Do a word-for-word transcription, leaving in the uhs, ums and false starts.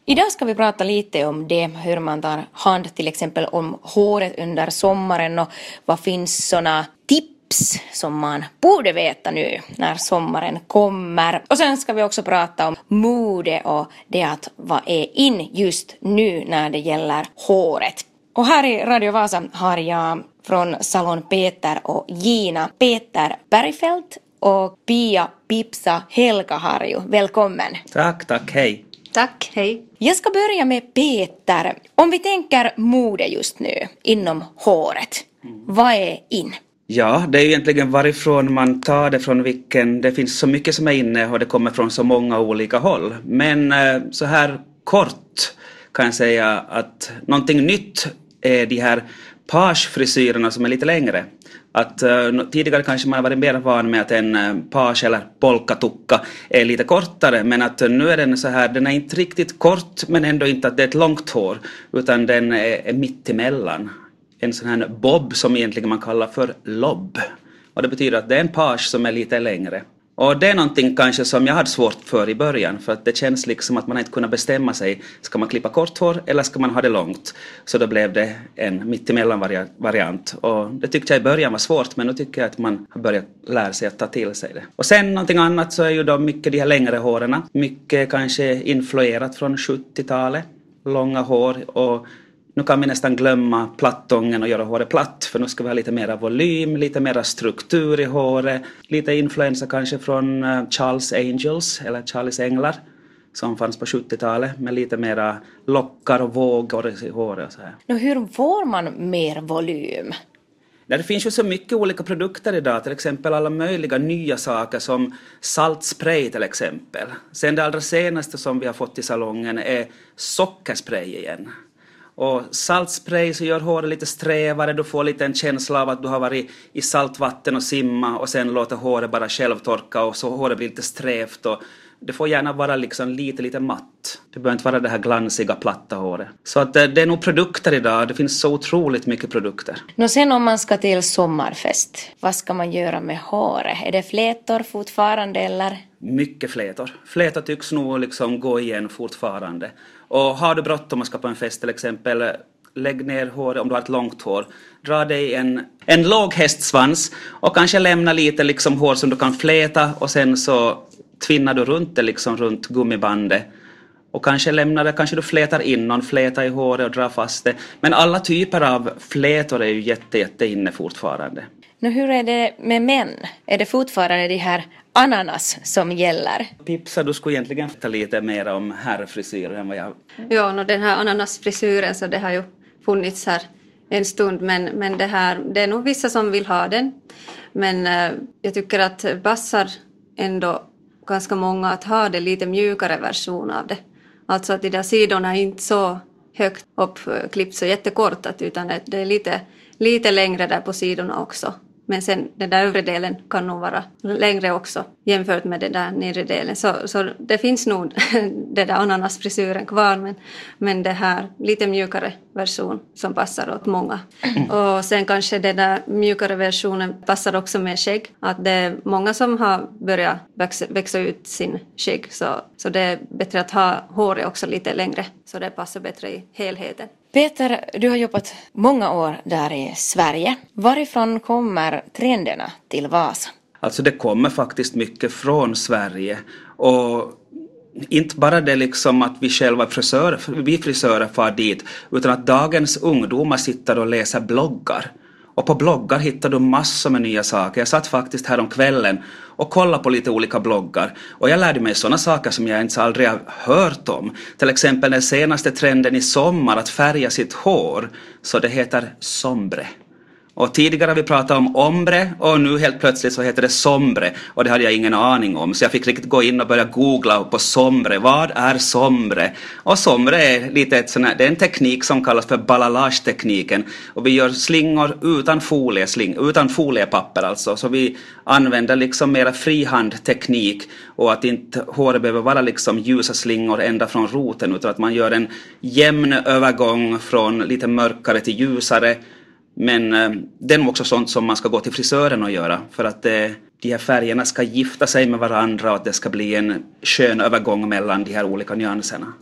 Idag ska vi prata lite om det, hur man tar hand till exempel om håret under sommaren och vad finns såna tips som man borde veta nu när sommaren kommer. Och sen ska vi också prata om mode och det att vad är in just nu när det gäller håret. Och här i Radio Vasa har jag från Salon Peter och Gina Peter Bergfeldt och Pia Pipsa Helkaharju. Välkommen. Tack, tack, hej. Tack, hej. Jag ska börja med Peter. Om vi tänker mode just nu inom håret, mm. vad är in? Ja, det är ju egentligen varifrån man tar det, från vilken. Det finns så mycket som är inne och det kommer från så många olika håll. Men så här kort kan jag säga att någonting nytt är de här pagefrisyrerna som är lite längre. Att uh, tidigare kanske man har varit mer van med att en uh, page eller polkatukka är lite kortare, men att uh, nu är den så här, den är inte riktigt kort men ändå inte att det är ett långt hår, utan den är, är mitt emellan. En sån här bob som egentligen man kallar för lobb. Och det betyder att det är en page som är lite längre. Och det är någonting kanske som jag hade svårt för i början, för att det känns liksom att man inte kunde bestämma sig. Ska man klippa kort hår eller ska man ha det långt? Så då blev det en mittemellan variant. Och det tyckte jag i början var svårt, men nu tycker jag att man har börjat lära sig att ta till sig det. Och sen någonting annat så är ju då mycket de här längre håren. Mycket kanske influerat från sjuttiotalet. Långa hår, och nu kan vi nästan glömma plattången och göra håret platt, för nu ska vi ha lite mera volym, lite mera struktur i håret. Lite influensa kanske från Charles Angels eller Charles Änglar som fanns på sjuttiotalet, med lite mera lockar och vågor i håret och så här. Nu, hur får man mer volym? Det finns ju så mycket olika produkter idag, till exempel alla möjliga nya saker som saltspray till exempel. Sen det allra senaste som vi har fått i salongen är sockerspray igen. Och saltspray så gör håret lite strävare, du får lite en känsla av att du har varit i saltvatten och simma och sen låter håret bara själv torka och så håret blir lite strävt, och det får gärna vara liksom lite lite matt. Det behöver inte vara det här glansiga platta håret. Så att det, det är nog produkter idag, det finns så otroligt mycket produkter. Nå, sen om man ska till sommarfest, vad ska man göra med håret? Är det flätor fortfarande eller? Mycket flätor. Flätor tycks nog liksom gå igen fortfarande. Och har du bråttom och ska på en fest till exempel, lägg ner håret om du har ett långt hår. Dra dig en, en låg hästsvans och kanske lämna lite liksom hår som du kan fläta, och sen så tvinnar du runt det liksom runt gummibandet. Och kanske lämnar det, kanske du flätar in någon fläta i håret och drar fast det. Men alla typer av flätor är ju jätte, jätte inne fortfarande. Nu, hur är det med män? Är det fortfarande de här ananas som gäller? Pipsa, du skulle egentligen ta lite mer om herrfrisyren än vad jag... Ja, no, den här ananasfrisyren, så det har ju funnits här en stund, men, men det, här, det är nog vissa som vill ha den. Men eh, jag tycker att det passar ändå ganska många att ha det lite mjukare version av det. Alltså att de där sidorna är inte så högt uppklippt, så jättekortat, utan det är lite, lite längre där på sidorna också. Men sen den där övre delen kan nog vara längre också jämfört med den där nedre delen. Så, så det finns nog den där ananasfrisyren kvar, men, men det här lite mjukare version som passar åt många. Mm. Och sen kanske den där mjukare versionen passar också med skägg. Att det är många som har börjat växa, växa ut sin skägg, så, så det är bättre att ha håret också lite längre, så det passar bättre i helheten. Peter, du har jobbat många år där i Sverige. Varifrån kommer trenderna till Vasa? Alltså det kommer faktiskt mycket från Sverige. Och inte bara det liksom att vi själva frisörer, vi frisörer far dit, utan att dagens ungdomar sitter och läser bloggar. Och på bloggar hittar du massor med nya saker. Jag satt faktiskt här om kvällen och kollade på lite olika bloggar. Och jag lärde mig sådana saker som jag inte aldrig har hört om. Till exempel den senaste trenden i sommar, att färga sitt hår. Så det heter sombre. Och tidigare har vi pratat om ombre, och nu helt plötsligt så heter det sombre. Och det hade jag ingen aning om. Så jag fick riktigt gå in och börja googla på sombre. Vad är sombre? Och sombre är lite ett sån här, det är en teknik som kallas för balalage-tekniken. Och vi gör slingor utan foliesling, utan foliepapper alltså. Så vi använder liksom mera frihandteknik, och att inte håret behöver vara liksom ljusa slingor ända från roten, utan att man gör en jämn övergång från lite mörkare till ljusare. Men eh, det är nog också sånt som man ska gå till frisören och göra, för att eh, de här färgerna ska gifta sig med varandra och att det ska bli en skön övergång mellan de här olika nyanserna.